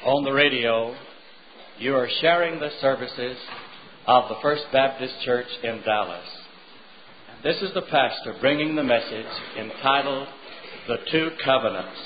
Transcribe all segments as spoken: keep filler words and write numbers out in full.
on the radio, you are sharing the services of the First Baptist Church in Dallas. This is the pastor bringing the message entitled, The Two Covenants.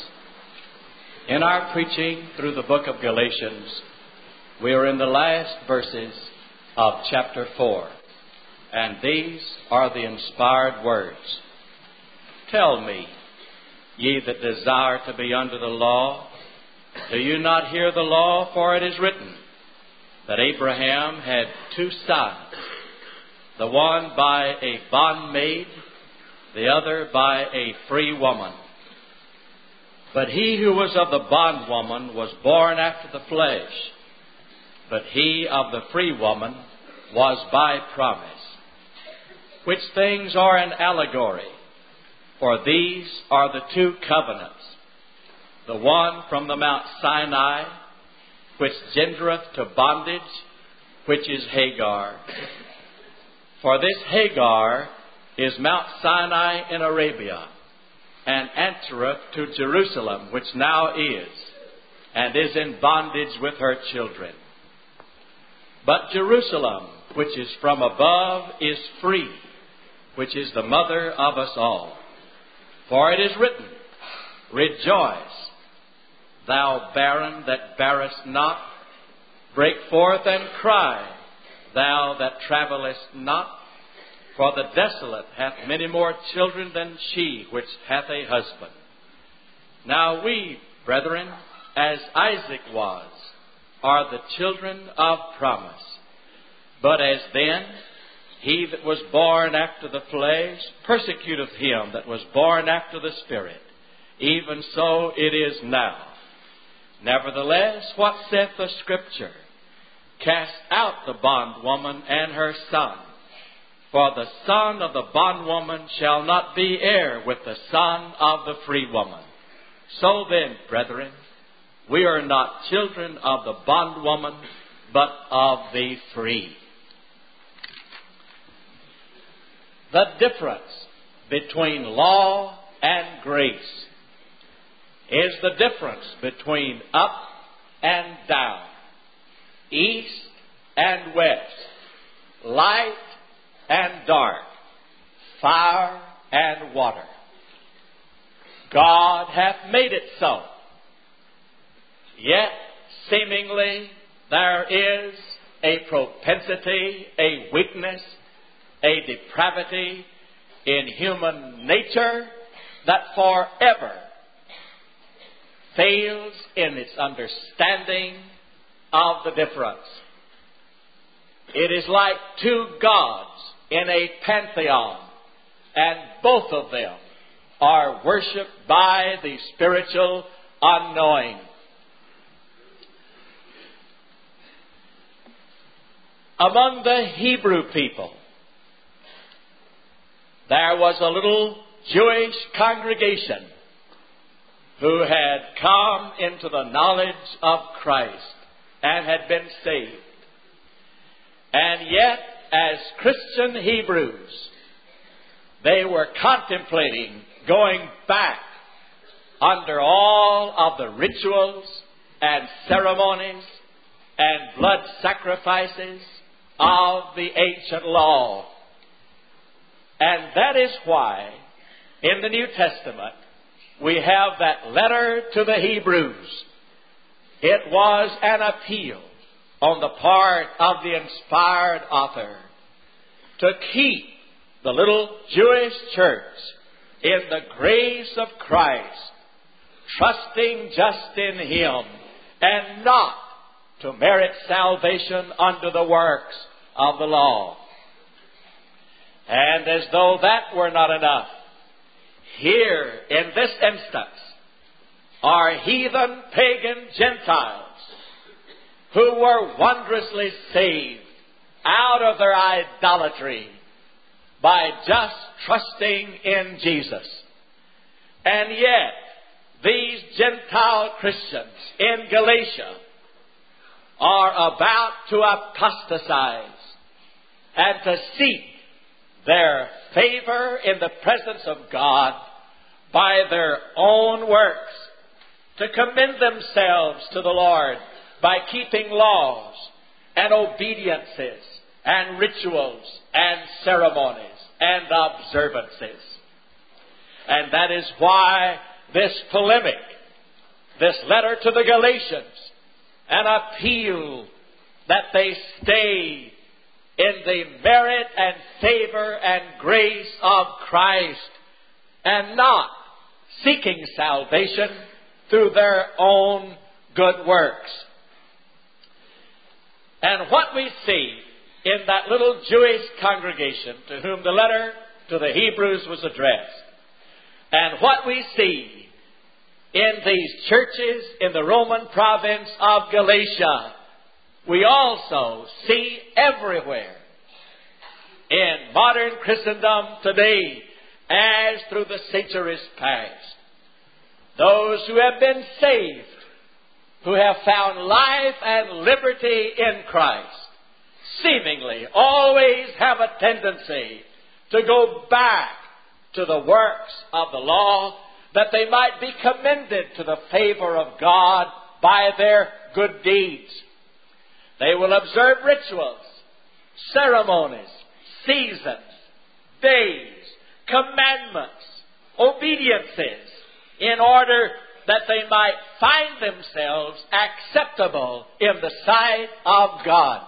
In our preaching through the book of Galatians, we are in the last verses of chapter four, and these are the inspired words. Tell me, ye that desire to be under the law, do you not hear the law? For it is written that Abraham had two sons, the one by a bondmaid, the other by a free woman. But he who was of the bondwoman was born after the flesh, but he of the free woman was by promise. Which things are an allegory, for these are the two covenants. The one from the Mount Sinai, which gendereth to bondage, which is Hagar. For this Hagar is Mount Sinai in Arabia, and answereth to Jerusalem, which now is, and is in bondage with her children. But Jerusalem, which is from above, is free, which is the mother of us all. For it is written, Rejoice, thou barren that bearest not, break forth and cry, thou that travellest not, for the desolate hath many more children than she which hath a husband. Now we, brethren, as Isaac was, are the children of promise. But as then, he that was born after the flesh persecuteth him that was born after the Spirit. Even so it is now. Nevertheless, what saith the Scripture? Cast out the bondwoman and her son, for the son of the bondwoman shall not be heir with the son of the free woman. So then, brethren, we are not children of the bondwoman, but of the free. The difference between law and grace is the difference between up and down, east and west, light and dark, fire and water. God hath made it so. Yet, seemingly, there is a propensity, a weakness, a depravity in human nature that forever fails in its understanding of the difference. It is like two gods in a pantheon, and both of them are worshipped by the spiritual unknowing. Among the Hebrew people, there was a little Jewish congregation who had come into the knowledge of Christ and had been saved. And yet, as Christian Hebrews, they were contemplating going back under all of the rituals and ceremonies and blood sacrifices of the ancient law. And that is why, in the New Testament, we have that letter to the Hebrews. It was an appeal on the part of the inspired author to keep the little Jewish church in the grace of Christ, trusting just in Him, and not to merit salvation under the works of the law. And as though that were not enough, here in this instance are heathen, pagan Gentiles who were wondrously saved out of their idolatry by just trusting in Jesus. And yet, these Gentile Christians in Galatia are about to apostatize and to seek their favor in the presence of God by their own works, to commend themselves to the Lord by keeping laws and obediences and rituals and ceremonies and observances. And that is why this polemic, this letter to the Galatians, an appeal that they stay in the merit and favor and grace of Christ and not seeking salvation through their own good works. And what we see in that little Jewish congregation to whom the letter to the Hebrews was addressed, and what we see in these churches in the Roman province of Galatia, we also see everywhere in modern Christendom today, as through the centuries past. Those who have been saved, who have found life and liberty in Christ, seemingly always have a tendency to go back to the works of the law, that they might be commended to the favor of God by their good deeds. They will observe rituals, ceremonies, seasons, days, commandments, obediences, in order that they might find themselves acceptable in the sight of God.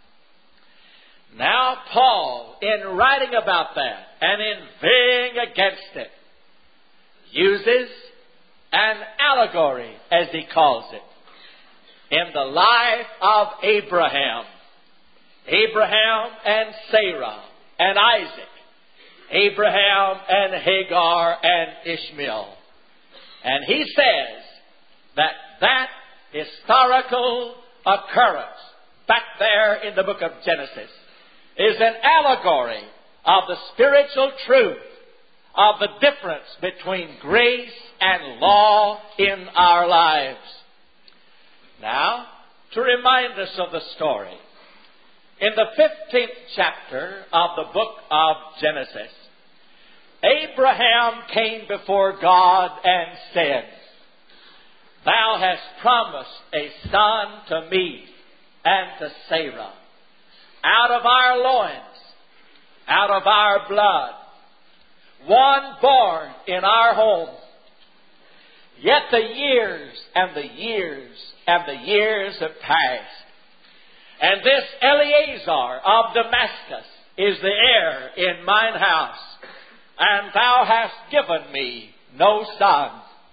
Now Paul, in writing about that and in veering against it, uses an allegory, as he calls it, in the life of Abraham. Abraham and Sarah and Isaac. Abraham and Hagar and Ishmael. And he says that that historical occurrence back there in the book of Genesis is an allegory of the spiritual truth of the difference between grace and law in our lives. Now, to remind us of the story, in the fifteenth chapter of the book of Genesis, Abraham came before God and said, "Thou hast promised a son to me and to Sarah, out of our loins, out of our blood, one born in our home. Yet the years and the years and the years have passed, and this Eleazar of Damascus is the heir in mine house, and thou hast given me no son."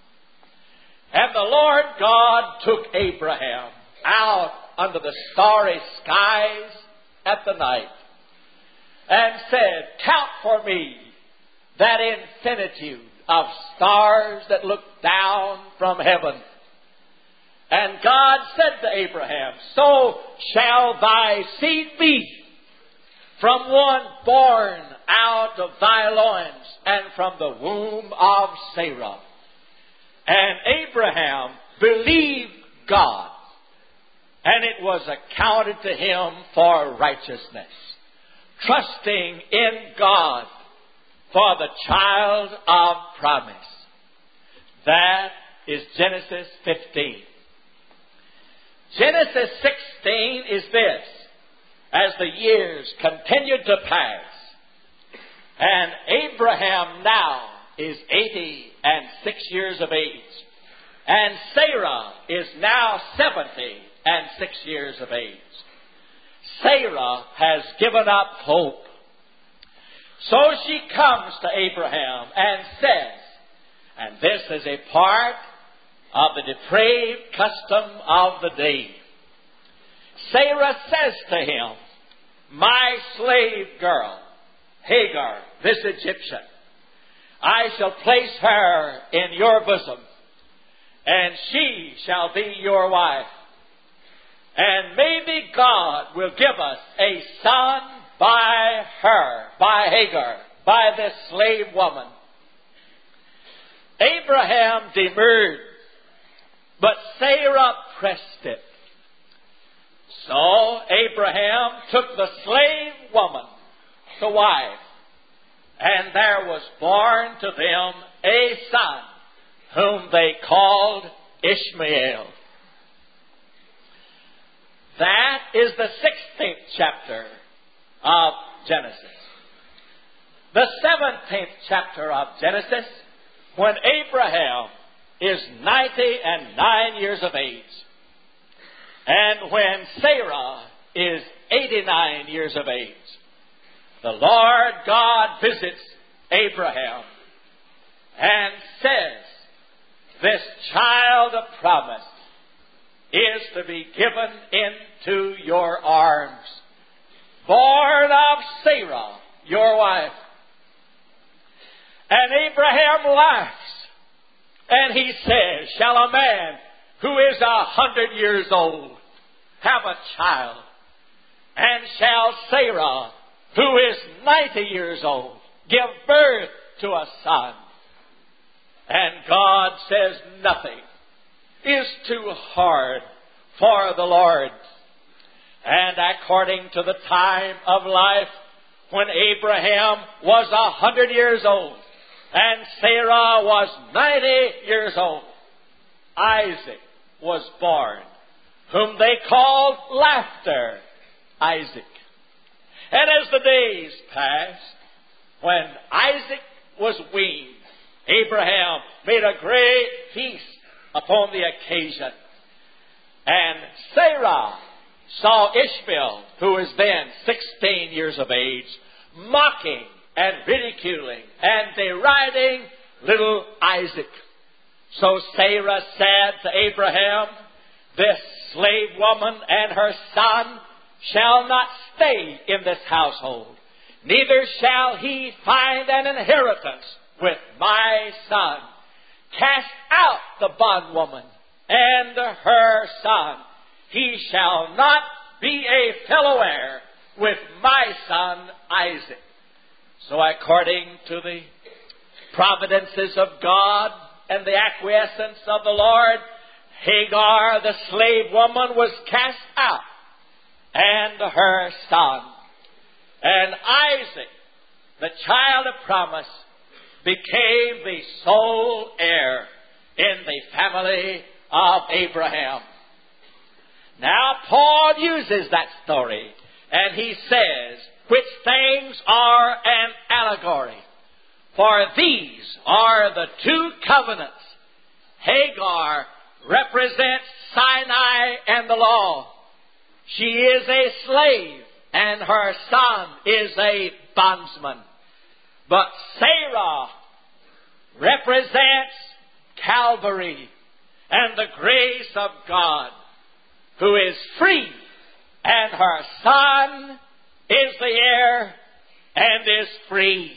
And the Lord God took Abraham out under the starry skies at the night, and said, "Count for me that infinitude of stars that look down from heaven." And God said to Abraham, "So shall thy seed be, from one born out of thy loins, and from the womb of Sarah." And Abraham believed God, and it was accounted to him for righteousness, trusting in God for the child of promise. That is Genesis fifteen. Genesis sixteen is this: as the years continued to pass, and Abraham now is eighty and six years of age, and Sarah is now seventy and six years of age. Sarah has given up hope. So she comes to Abraham and says, and this is a part of the depraved custom of the day. Sarah says to him, "My slave girl, Hagar, this Egyptian, I shall place her in your bosom, and she shall be your wife. And maybe God will give us a son by her, by Hagar, by this slave woman." Abraham demurred, but Sarah pressed it. So Abraham took the slave woman to wife, and there was born to them a son, whom they called Ishmael. That is the sixteenth chapter of Genesis. The seventeenth chapter of Genesis, when Abraham is ninety and nine years of age, and when Sarah is eighty-nine years of age, the Lord God visits Abraham and says, this child of promise is to be given into your arms, born of Sarah, your wife. And Abraham laughs, and he says, shall a man who is a hundred years old have a child? And shall Sarah, who is ninety years old, give birth to a son? And God says nothing is too hard for the Lord. And according to the time of life, when Abraham was a hundred years old and Sarah was ninety years old, Isaac was born, whom they called Laughter, Isaac. And as the days passed, when Isaac was weaned, Abraham made a great feast upon the occasion. And Sarah saw Ishmael, who was then sixteen years of age, mocking and ridiculing and deriding little Isaac. So Sarah said to Abraham, this slave woman and her son shall not stay in this household, neither shall he find an inheritance with my son. Cast out the bondwoman and her son. He shall not be a fellow heir with my son Isaac. So according to the providences of God and the acquiescence of the Lord, Hagar, the slave woman, was cast out, and her son. And Isaac, the child of promise, became the sole heir in the family of Abraham. Now, Paul uses that story, and he says, which things are an allegory. For these are the two covenants. Hagar represents Sinai and the law. She is a slave, and her son is a bondsman. But Sarah represents Calvary and the grace of God, who is free, and her son is the heir and is free.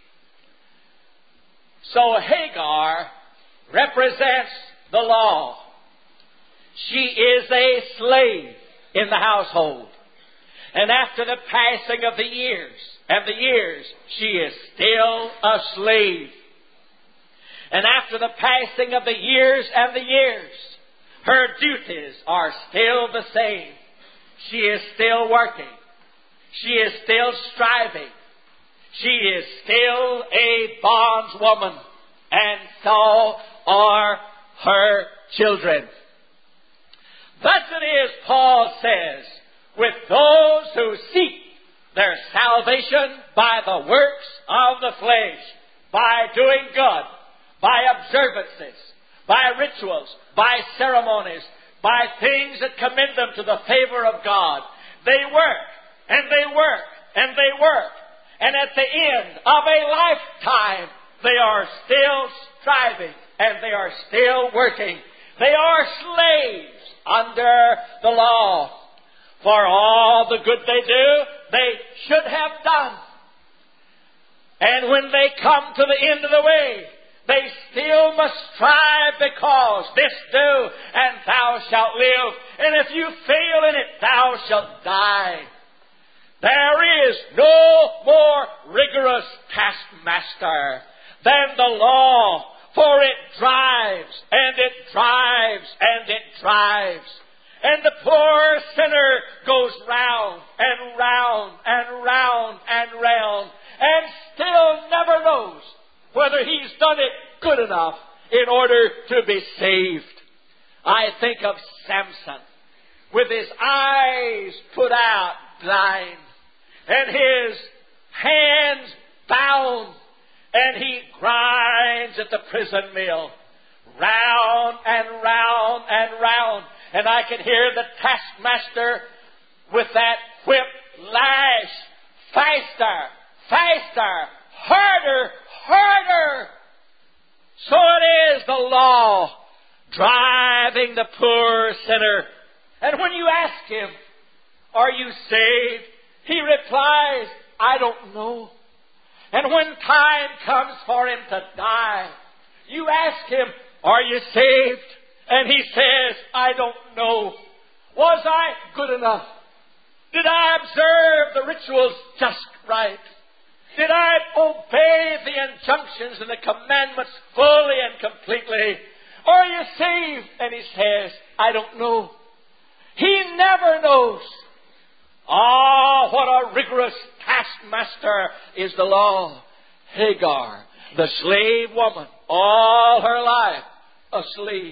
So Hagar represents the law. She is a slave in the household. And after the passing of the years and the years, she is still a slave. And after the passing of the years and the years, her duties are still the same. She is still working. She is still striving. She is still a bondswoman. And so are her children. Thus it is, Paul says, with those who seek their salvation by the works of the flesh, by doing good, by observances, by rituals, by ceremonies, by things that commend them to the favor of God. They work, and they work, and they work. And at the end of a lifetime, they are still striving, and they are still working. They are slaves under the law. For all the good they do, they should have done. And when they come to the end of the way, they still must strive, because this do, and thou shalt live. And if you fail in it, thou shalt die. There is no more rigorous taskmaster than the law, for it drives, and it drives, and it drives. And the poor sinner goes round, and round, and round, and round, and still never knows whether he's done it good enough in order to be saved. I think of Samson, with his eyes put out, blind, and his hands bound, and he grinds at the prison mill, round and round and round. And I can hear the taskmaster with that whip lash, faster, faster, harder, harder. So it is the law driving the poor sinner. And when you ask him, are you saved? He replies, I don't know. And when time comes for him to die, you ask him, are you saved? And he says, I don't know. Was I good enough? Did I observe the rituals just right? Did I obey the injunctions and the commandments fully and completely? Are you saved? And he says, I don't know. He never knows. Ah, what a rigorous taskmaster is the law. Hagar, the slave woman, all her life a slave.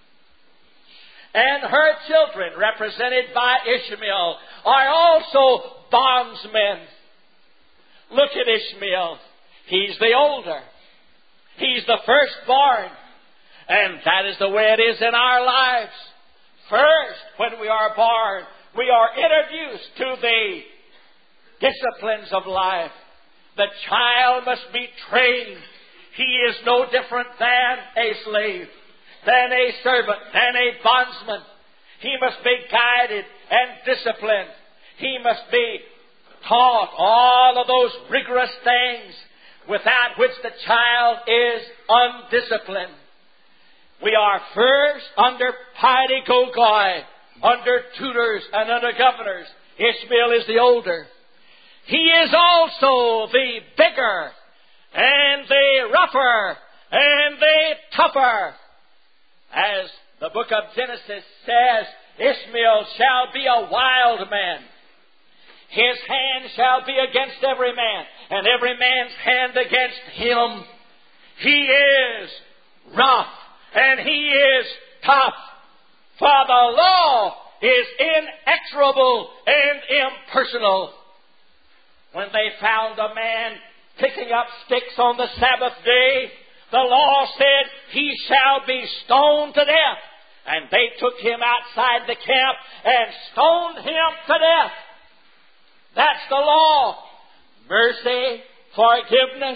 And her children, represented by Ishmael, are also bondsmen. Look at Ishmael. He's the older. He's the firstborn. And that is the way it is in our lives. First, when we are born, we are introduced to the disciplines of life. The child must be trained. He is no different than a slave, than a servant, than a bondsman. He must be guided and disciplined. He must be taught all of those rigorous things without which the child is undisciplined. We are first under pedagogy, under tutors and under governors. Ishmael is the older. He is also the bigger and the rougher and the tougher. As the book of Genesis says, Ishmael shall be a wild man. His hand shall be against every man, and every man's hand against him. He is rough, and he is tough. For the law is inexorable and impersonal. When they found a man picking up sticks on the Sabbath day, the law said, he shall be stoned to death. And they took him outside the camp and stoned him to death. That's the law. Mercy, forgiveness,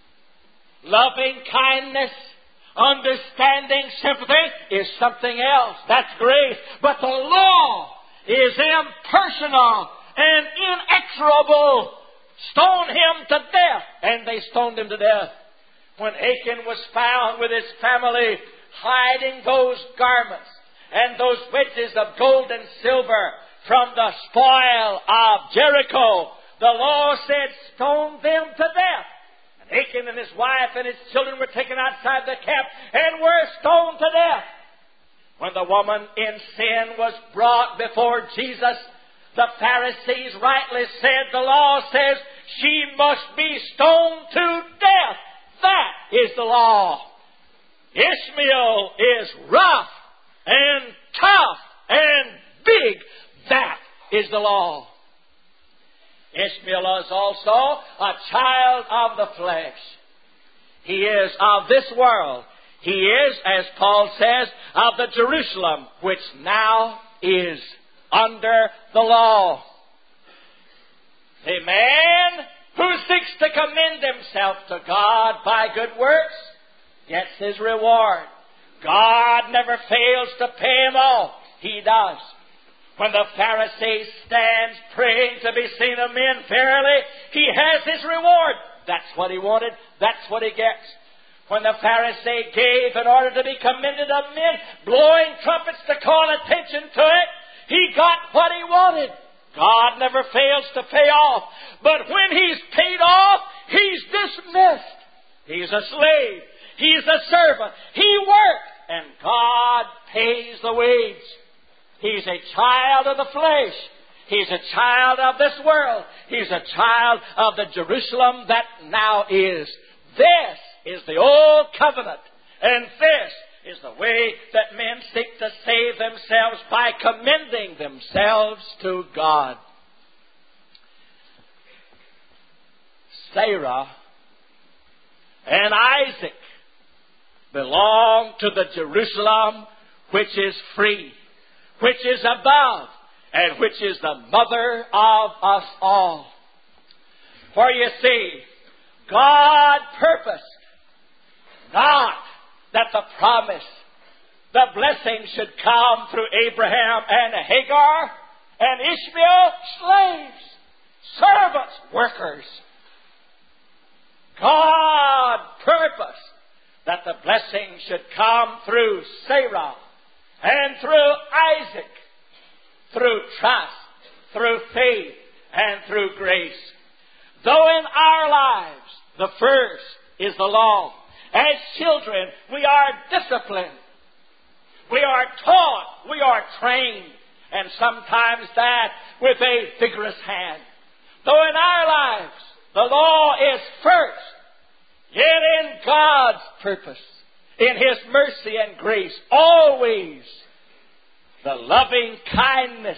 loving kindness, understanding, sympathy is something else. That's grace. But the law is impersonal and inexorable. Stone him to death. And they stoned him to death. When Achan was found with his family hiding those garments and those wedges of gold and silver from the spoil of Jericho, the law said, stone them to death. And Achan and his wife and his children were taken outside the camp and were stoned to death. When the woman in sin was brought before Jesus, the Pharisees rightly said, the law says she must be stoned to death. That is the law. Ishmael is rough and tough and big. That is the law. Ishmael is also a child of the flesh. He is of this world. He is, as Paul says, of the Jerusalem which now is under the law. A man who seeks to commend himself to God by good works gets his reward. God never fails to pay him off. He does. When the Pharisee stands praying to be seen of men fairly, he has his reward. That's what he wanted. That's what he gets. When the Pharisee gave in order to be commended of men, blowing trumpets to call attention to it, he got what he wanted. God never fails to pay off. But when he's paid off, he's dismissed. He's a slave. He's a servant. He worked, and God pays the wage. He's a child of the flesh. He's a child of this world. He's a child of the Jerusalem that now is. This is the old covenant, and this is the way that men seek to save themselves by commending themselves to God. Sarah and Isaac belong to the Jerusalem which is free, which is above, and which is the mother of us all. For you see, God purposed not that the promise, the blessing should come through Abraham and Hagar and Ishmael, slaves, servants, workers. God purposed that the blessing should come through Sarah and through Isaac, through trust, through faith, and through grace. Though in our lives the first is the law, as children we are disciplined, we are taught, we are trained, and sometimes that with a vigorous hand. Though in our lives the law is first, yet in God's purpose, in His mercy and grace, always the loving kindness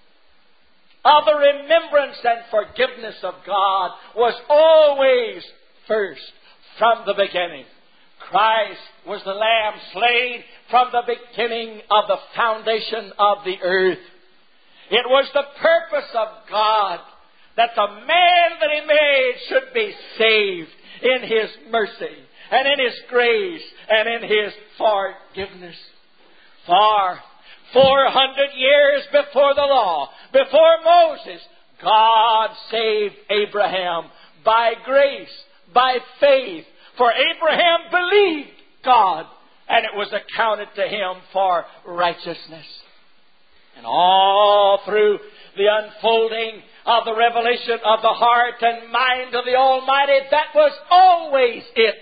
of the remembrance and forgiveness of God was always first from the beginning. Christ was the Lamb slain from the beginning of the foundation of the earth. It was the purpose of God that the man that He made should be saved in His mercy and in His grace and in His forgiveness. For four hundred years before the law, before Moses, God saved Abraham by grace, by faith. For Abraham believed God, and it was accounted to him for righteousness. And all through the unfolding of the revelation of the heart and mind of the Almighty, that was always it.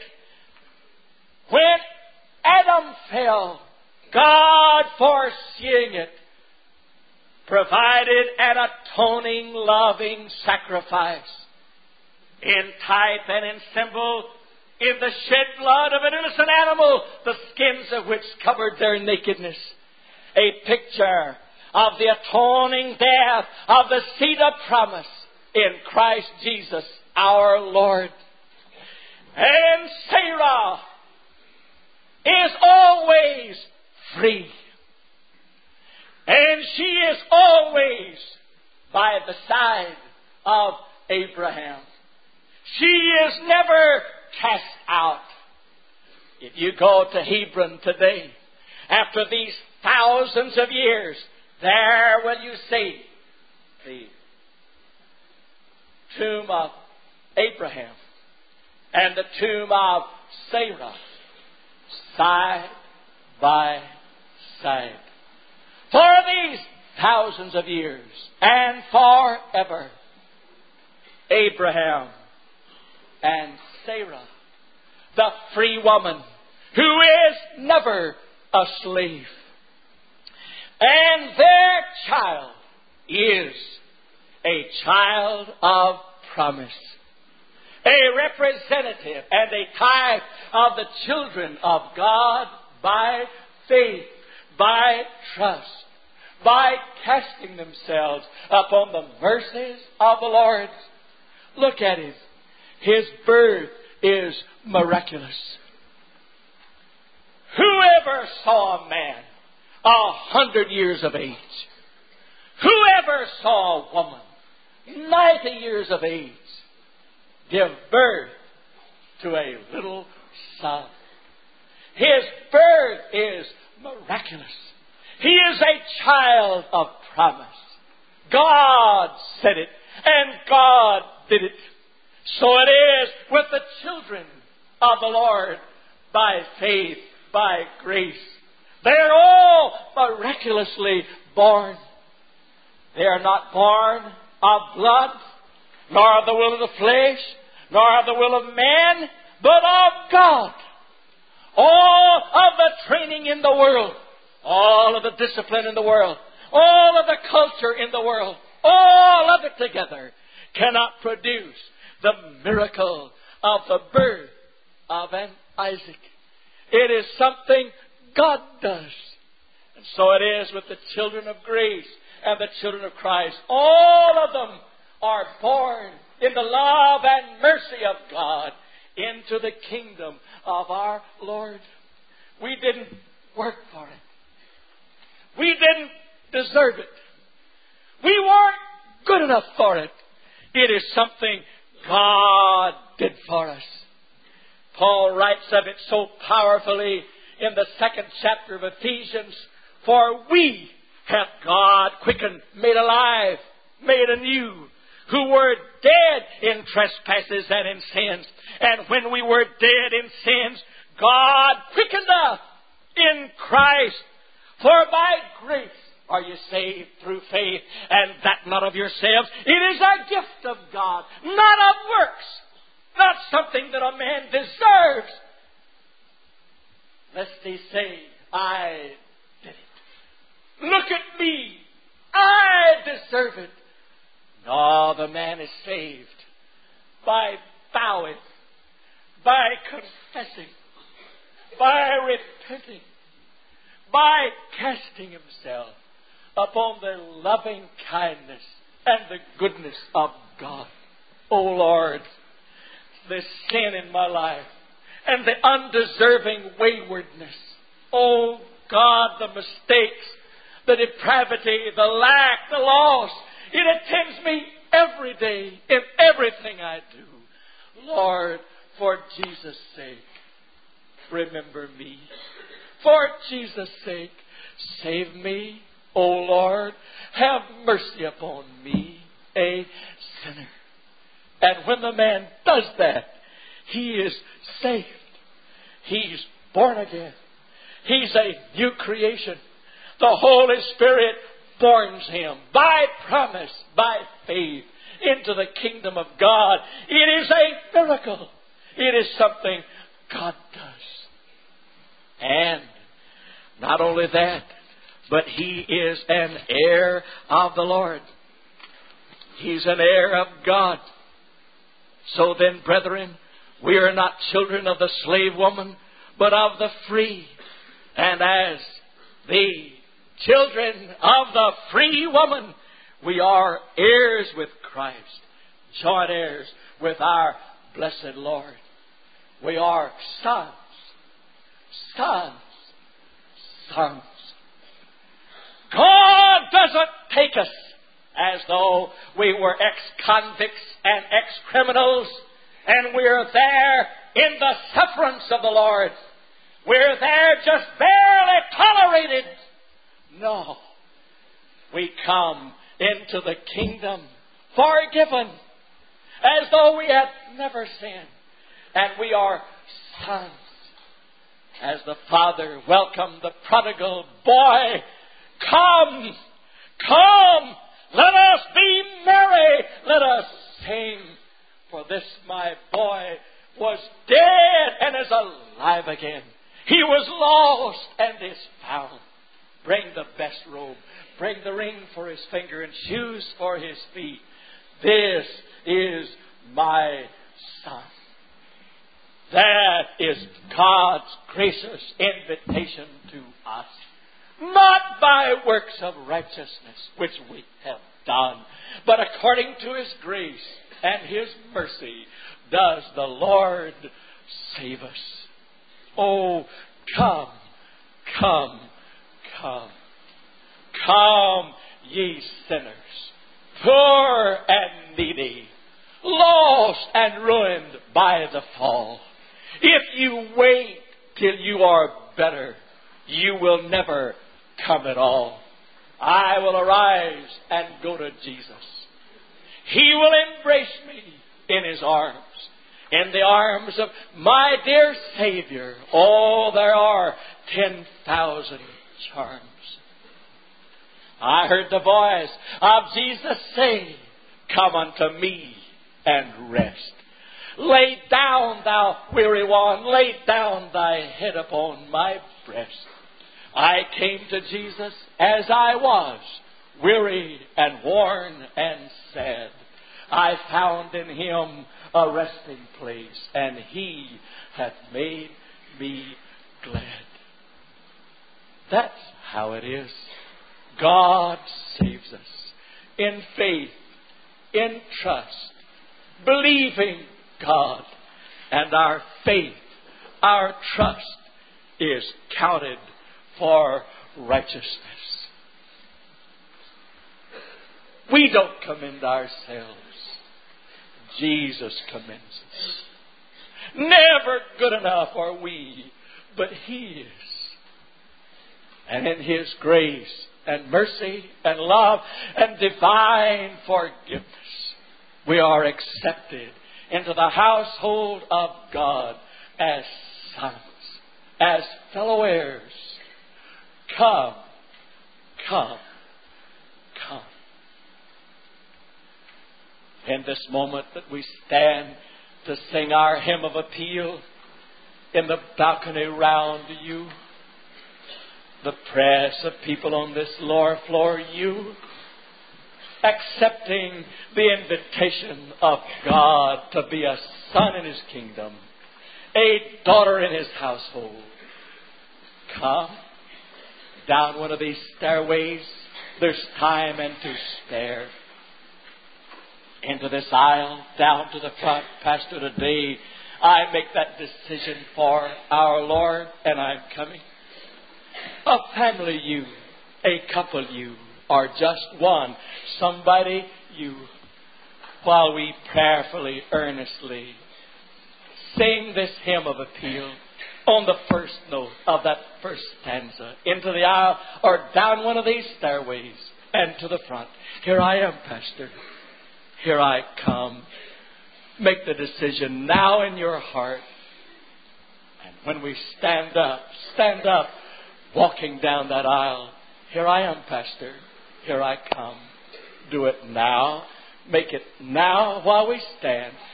When Adam fell, God, foreseeing it, provided an atoning, loving sacrifice in type and in symbol, in the shed blood of an innocent animal, the skins of which covered their nakedness. A picture of the atoning death of the seed of promise in Christ Jesus our Lord. And Sarah is always free. And she is always by the side of Abraham. She is never cast out. If you go to Hebron today, after these thousands of years, there will you see the tomb of Abraham and the tomb of Sarah side by side. For these thousands of years and forever, Abraham and Sarah, the free woman who is never a slave. And their child is a child of promise, a representative and a type of the children of God by faith, by trust, by casting themselves upon the mercies of the Lord. Look at him. His birth is miraculous. Whoever saw a man a hundred years of age, whoever saw a woman ninety years of age give birth to a little son? His birth is miraculous. He is a child of promise. God said it, and God did it. So it is with the children of the Lord by faith, by grace. They are all miraculously born. They are not born of blood, nor of the will of the flesh, nor of the will of man, but of God. All of the training in the world, all of the discipline in the world, all of the culture in the world, all of it together cannot produce the miracle of the birth of an Isaac. It is something God does. And so it is with the children of grace and the children of Christ. All of them are born in the love and mercy of God into the kingdom of our Lord. We didn't work for it. We didn't deserve it. We weren't good enough for it. It is something God did for us. Paul writes of it so powerfully in the second chapter of Ephesians. For we have God quickened, made alive, made anew, who were dead in trespasses and in sins. And when we were dead in sins, God quickened us in Christ. For by grace are you saved through faith, and that not of yourselves. It is a gift of God, not of works, not something that a man deserves, lest he say, I did it. Look at me. I deserve it. No, the man is saved by bowing, by confessing, by repenting, by casting himself upon the loving kindness and the goodness of God. O Lord, the sin in my life and the undeserving waywardness. Oh God, the mistakes, the depravity, the lack, the loss. It attends me every day in everything I do. Lord, for Jesus' sake, remember me. For Jesus' sake, save me. O Lord, have mercy upon me, a sinner. And when the man does that, he is saved. He's born again. He's a new creation. The Holy Spirit borns him by promise, by faith, into the kingdom of God. It is a miracle. It is something God does. And not only that, but he is an heir of the Lord. He's an heir of God. So then, brethren, we are not children of the slave woman, but of the free. And as the children of the free woman, we are heirs with Christ, joint heirs with our blessed Lord. We are sons, sons, sons. God doesn't take us as though we were ex-convicts and ex-criminals, and we're there in the sufferance of the Lord. We're there just barely tolerated. No. We come into the kingdom forgiven, as though we had never sinned. And we are sons. As the Father welcomed the prodigal boy, come, come, let us be merry, let us sing. For this my boy was dead and is alive again. He was lost and is found. Bring the best robe, bring the ring for his finger and shoes for his feet. This is my son. That is God's gracious invitation to us. Not by works of righteousness which we have done, but according to His grace and His mercy does the Lord save us. Oh, come, come, come. Come, ye sinners, poor and needy, lost and ruined by the fall. If you wait till you are better, you will never come at all. I will arise and go to Jesus. He will embrace me in His arms, in the arms of my dear Savior. Oh, there are ten thousand charms. I heard the voice of Jesus say, come unto me and rest. Lay down, thou weary one, lay down thy head upon my breast. I came to Jesus as I was, weary and worn and sad. I found in Him a resting place, and He hath made me glad. That's how it is. God saves us in faith, in trust, believing God. And our faith, our trust is counted for righteousness. We don't commend ourselves. Jesus commends us. Never good enough are we, but He is. And in His grace and mercy and love and divine forgiveness, we are accepted into the household of God as sons, as fellow heirs. Come, come, come. In this moment that we stand to sing our hymn of appeal in the balcony round you, the press of people on this lower floor, you accepting the invitation of God to be a son in His kingdom, a daughter in His household. Come down one of these stairways. There's time and to spare. Into this aisle, down to the front. Pastor, today I make that decision for our Lord, and I'm coming. A family you, a couple you, or just one, somebody you, while we prayerfully, earnestly sing this hymn of appeal on the first note of that first stanza, into the aisle or down one of these stairways and to the front. Here I am, Pastor. Here I come. Make the decision now in your heart. And when we stand up, stand up, walking down that aisle. Here I am, Pastor. Here I come. Do it now. Make it now while we stand.